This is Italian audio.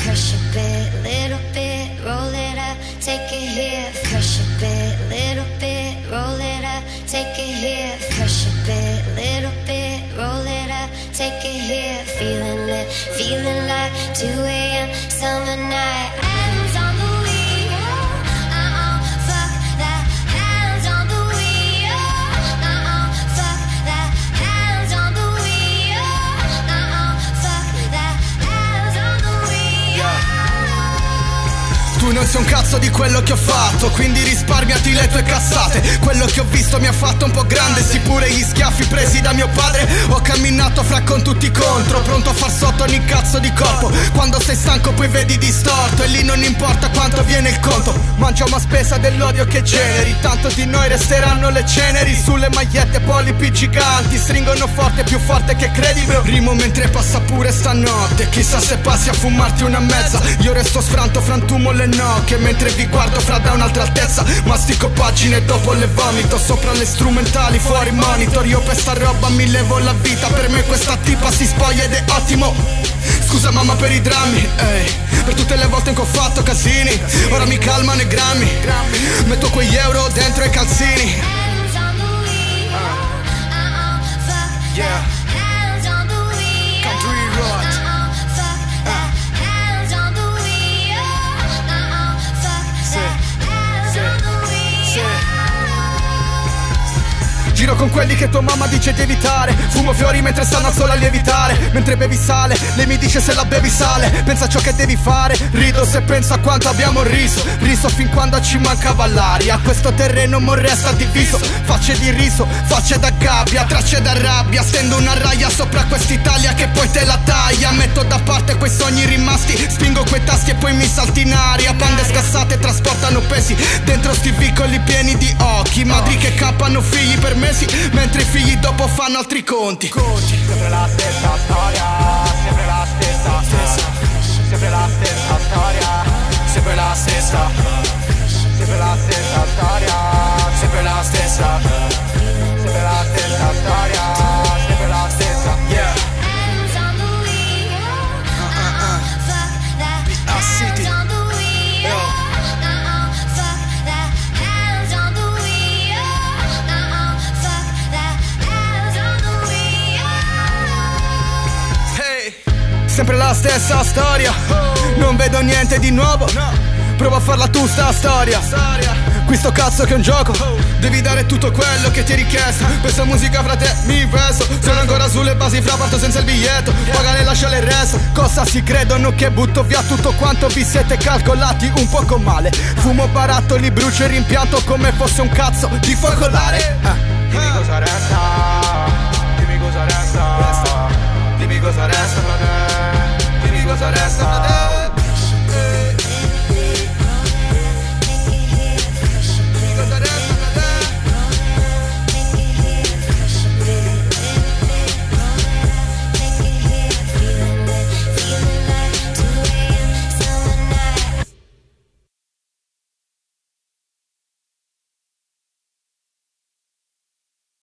crush a bit, little bit, roll it up, take it here. Crush a bit, little bit, roll it up, take it here. Crush a bit, little bit, roll it up, take it here. Feeling lit, feeling like 2 a.m. summer night. Hands on the wheel, fuck that. Hands on the wheel, fuck that. Hands on the wheel, fuck that. Hands on the wheel. Tu non sei un cazzo di quello che ho fatto, quindi risparmiati le tue cazzate. Quello che ho visto mi ha fatto un po' grande, sì pure gli schiaffi presi da mio padre. Ho camminato fra con tutti contro, pronto a far sotto ogni cazzo di corpo. Quando sei stanco poi vedi distorto, e lì non importa quanto viene il conto. Mangiamo a spesa dell'odio che generi, tanto di noi resteranno le ceneri. Sulle magliette polipi giganti, stringono forte, più forte che credi bro. Rimo mentre passa pure stanotte, chissà se passi a fumarti una mezza. Io resto sfranto, frantumo le nocche, mentre vi guardo fra da un'altra altezza. Mastico pagine e dopo le vomito, sopra le strumentali, fuori monitor. Io per sta roba mi levo la vita, per me questa tipa si spoglia ed è ottimo. Scusa mamma per i drammi, per tutte le volte in cui ho fatto casini. Ora mi calmano i grammi, metto quegli euro dentro i calzini. Hands on the wheel, fuck that. Hands on the wheel, Country road. fuck that. Hands on the wheel, fuck that. Hands on the wheel. Giro con quelli che tua mamma dice di evitare. Fumo fiori mentre stanno al sole a lievitare. Mentre bevi sale, lei mi dice se la bevi sale. Pensa a ciò che devi fare, rido se penso a quanto abbiamo riso. Riso fin quando ci mancava l'aria. Questo terreno mo resta diviso. Facce di riso, facce da gabbia, tracce da rabbia. Stendo una raia sopra quest'Italia che poi te la taglia. Metto da parte quei sogni rimasti, spingo quei tasti e poi mi salti in aria. Bande scassate trasportano pesi dentro sti vicoli pieni di occhi. Madri che cappano figli per mesi, mentre i figli dopo fanno altri conti. Sempre la stessa storia, sempre la stessa, sempre la stessa storia, sempre la stessa, sempre la stessa storia, sempre la stessa, sempre la stessa storia, sempre la stessa, yeah. Hands on the wheel, fuck that. Hands on the wheel, fuck that. Hands on the wheel, fuck that. Hands on the wheel. Hey, sempre la stessa storia, non vedo niente di nuovo. Prova a farla tu sta storia. Questo cazzo che è un gioco, devi dare tutto quello che ti è richiesto. Questa musica fra te mi vesto. Sono ancora sulle basi fra, parto senza il biglietto. Pagare e lasciare il resto. Cosa si credono che butto via tutto quanto vi siete calcolati un poco male. Fumo barattoli, brucio e rimpianto come fosse un cazzo di focolare. Dimmi cosa resta.